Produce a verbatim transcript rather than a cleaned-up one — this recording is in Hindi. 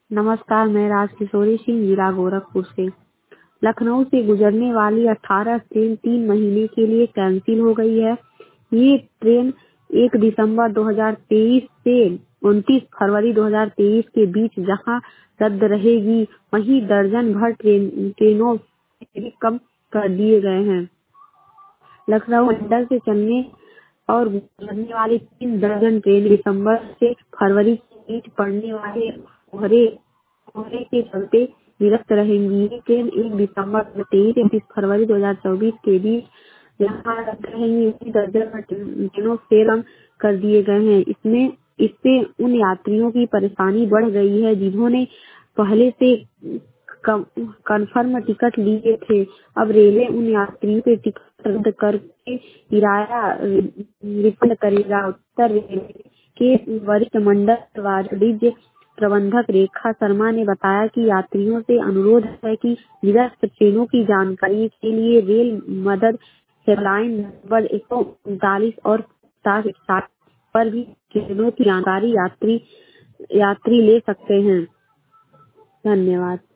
नमस्कार, मैं राजकिशोरी सिंह, जिला गोरखपुर से। लखनऊ से गुजरने वाली अठारह ट्रेन तीन महीने के लिए कैंसिल हो गई है। ये ट्रेन एक दिसंबर दो हज़ार तेईस से उनतीस फरवरी दो हज़ार तेईस के बीच जहां रद्द रहेगी, वहीं दर्जन भर ट्रेन ट्रेनों के कम कर दिए गए हैं। लखनऊ मंडल से चलने और गुजरने वाली तीन दर्जन ट्रेन दिसंबर से फरवरी के बीच पड़ने वाले कोहरे कोहरे के चलते निरस्त रहेंगी। ये ट्रेन एक दिसंबर दो हज़ार तेईस इक्कीस फरवरी दो हज़ार चौबीस के बीच जहाँ रद्द रहेंगी, उसी दर्जन भर ट्रेनों से कम कर दिए गए हैं। इसमें इससे उन यात्रियों की परेशानी बढ़ गई है जिन्होंने पहले से कन्फर्म टिकट लिए थे। अब रेलवे उन यात्रियों के टिकट रद्द करके किराया रिफंड करेगा। उत्तर रेलवे के वरिष्ठ मंडल वाणिज्य प्रबंधक रेखा शर्मा ने बताया कि यात्रियों से अनुरोध है कि निरस्त ट्रेनों की जानकारी के लिए रेल मदद हेल्पलाइन नंबर एक सौ उनतालीस और पचास इकसठ पर भी ट्रेनों की जानकारी यात्री यात्री ले सकते हैं। धन्यवाद।